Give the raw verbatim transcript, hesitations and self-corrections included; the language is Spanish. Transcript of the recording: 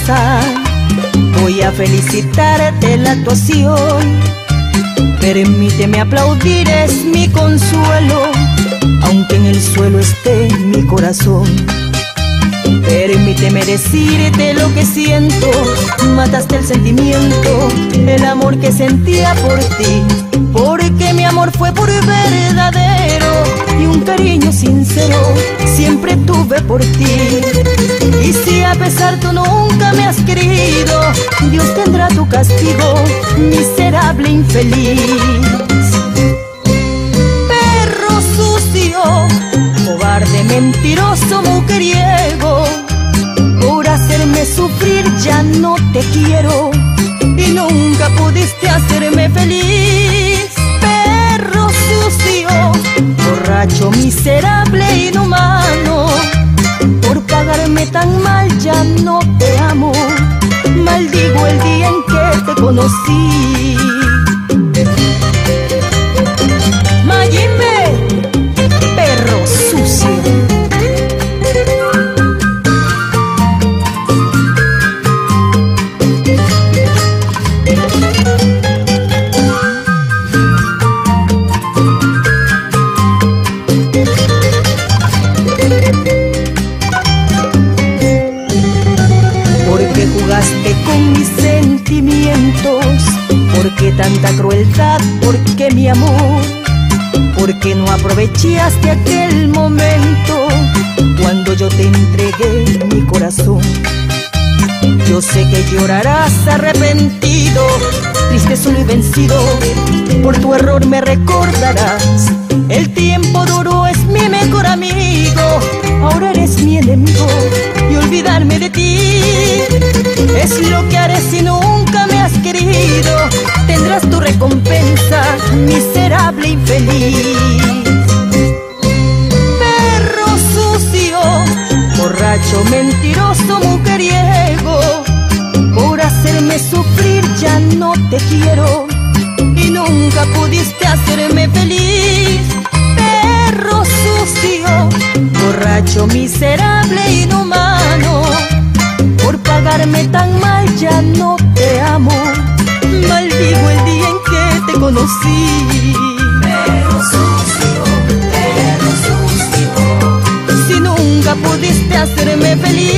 pasar. Voy a felicitarte la actuación. Permíteme aplaudir, es mi consuelo, aunque en el suelo esté mi corazón. Permíteme decirte lo que siento. Mataste el sentimiento, el amor que sentía por ti, porque mi amor fue por verdadero y un cariño sincero siempre tuve por ti. Y si a pesar tú nunca me has querido, Dios tendrá tu castigo, miserable infeliz. Perro sucio, cobarde, mentiroso, mujeriego, por hacerme sufrir ya no te quiero y nunca pudiste hacerme feliz. Perro sucio, borracho, miserable, inhumano, por pagarme tan mal ya no te amo. Maldigo el día en que te conocí. Mayimbe, perro sucio. Porque jugaste con mis sentimientos, porque tanta crueldad, porque mi amor, porque no aprovechaste aquel momento cuando yo te entregué mi corazón. Yo sé que llorarás arrepentido, triste, solo y vencido, por tu error me recordarás. El tiempo duro es mi mejor amigo, ahora eres mi enemigo y olvidarme de ti es lo que haré si nunca me has querido. Tendrás tu recompensa, miserable infeliz. Perro sucio, borracho, mentiroso, mujeriego, por hacerme sufrir ya no te quiero y nunca pudiste hacerme feliz. Perro sucio, borracho, miserable, inhumano, por pagarme tan mal ya no te amo. Maldigo el día en que te conocí. Perro sucio, perro sucio, Si nunca pudiste hacerme feliz.